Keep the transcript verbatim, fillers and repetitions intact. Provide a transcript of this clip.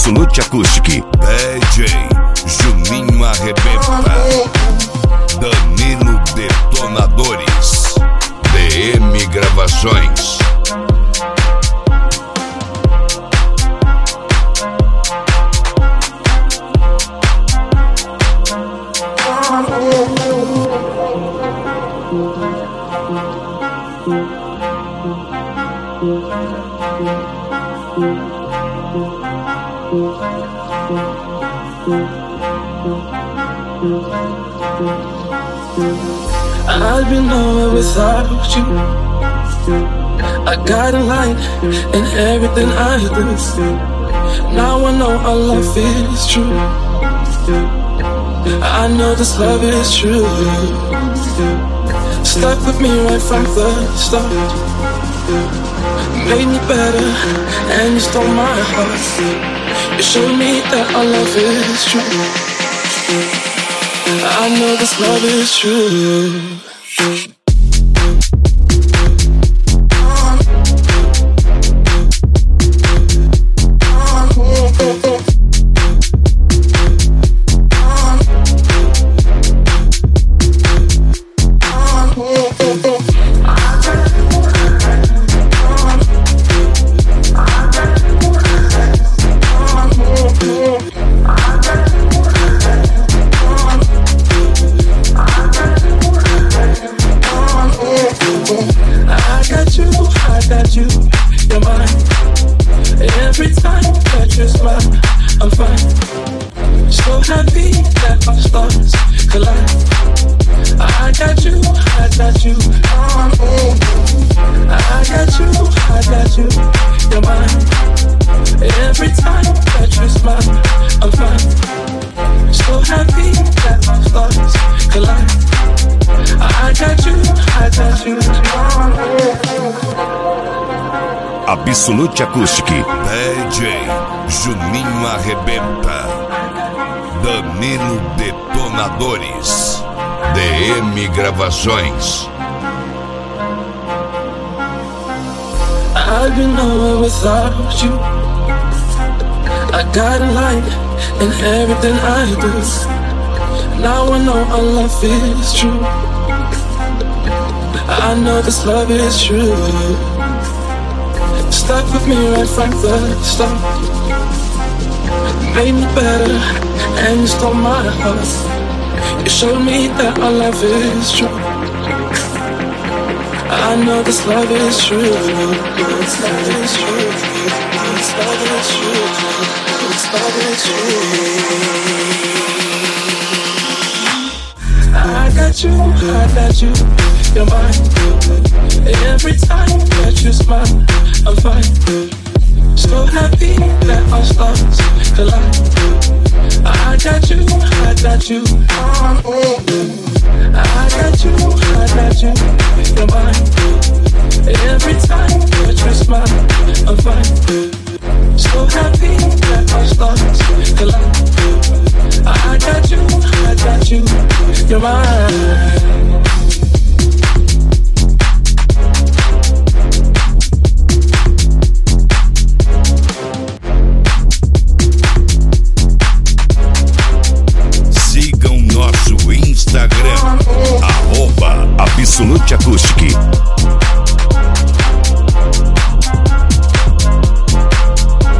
Absolute Acoustic. D J Juninho Arrebenta. Danilo Detonadores. D M Gravações. I've been nowhere without you. I got a light in everything I do. Now I know our love is true. I know this love is true. Stuck with me right from the start. Made me better and you stole my heart. You showed me that our love is true. I know this love is true. Absolute Acoustic. D J Juninho Arrebenta. Danilo Detonadores. D M Gravações. I've been nowhere without you. I got a light in everything I do. Now I know our love is true. I know this love is true. Stuck with me right from the start. Made me better and you stole my heart. You showed me that our love is true. I know this love is true. This love is true. This love is true. This love is true. I got you, I got you. You're mine. Every time that you smile, I'm fine. So happy that our stars collide. I got you, I got you. I got you, I got you. You're mine. Every time